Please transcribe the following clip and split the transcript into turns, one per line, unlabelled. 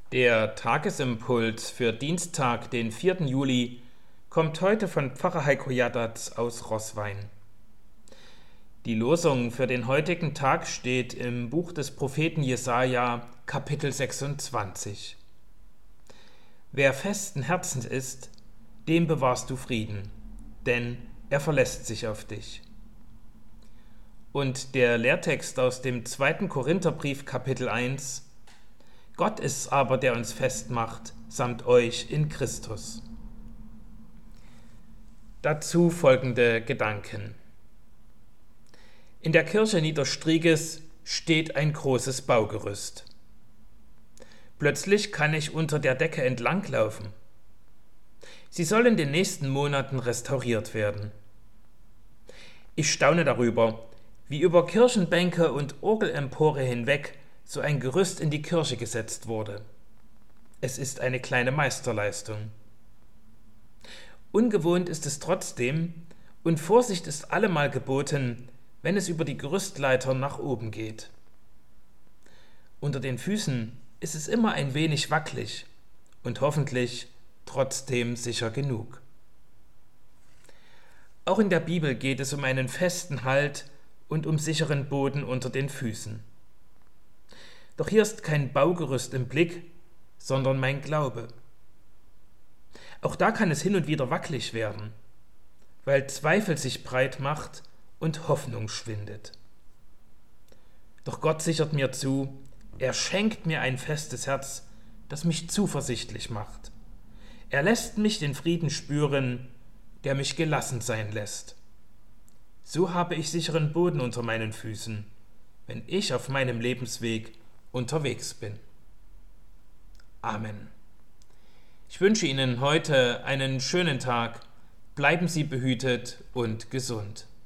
Der Tagesimpuls für Dienstag, den 4. Juli, kommt heute von Pfarrer Heiko Jadatz aus Roßwein. Die Losung für den heutigen Tag steht im Buch des Propheten Jesaja, Kapitel 26. Wer festen Herzens ist, dem bewahrst du Frieden, denn er verlässt sich auf dich. Und der Lehrtext aus dem 2. Korintherbrief, Kapitel 1: Gott ist aber, der uns festmacht, samt euch in Christus. Dazu folgende Gedanken. In der Kirche Niederstrieges steht ein großes Baugerüst. Plötzlich kann ich unter der Decke entlanglaufen. Sie soll in den nächsten Monaten restauriert werden. Ich staune darüber, wie über Kirchenbänke und Orgelempore hinweg so ein Gerüst in die Kirche gesetzt wurde. Es ist eine kleine Meisterleistung. Ungewohnt ist es trotzdem und Vorsicht ist allemal geboten, wenn es über die Gerüstleiter nach oben geht. Unter den Füßen ist es immer ein wenig wackelig und hoffentlich trotzdem sicher genug. Auch in der Bibel geht es um einen festen Halt und um sicheren Boden unter den Füßen. Doch hier ist kein Baugerüst im Blick, sondern mein Glaube. Auch da kann es hin und wieder wackelig werden, weil Zweifel sich breit macht und Hoffnung schwindet. Doch Gott sichert mir zu, er schenkt mir ein festes Herz, das mich zuversichtlich macht. Er lässt mich den Frieden spüren, der mich gelassen sein lässt. So habe ich sicheren Boden unter meinen Füßen, wenn ich auf meinem Lebensweg unterwegs bin. Amen. Ich wünsche Ihnen heute einen schönen Tag. Bleiben Sie behütet und gesund.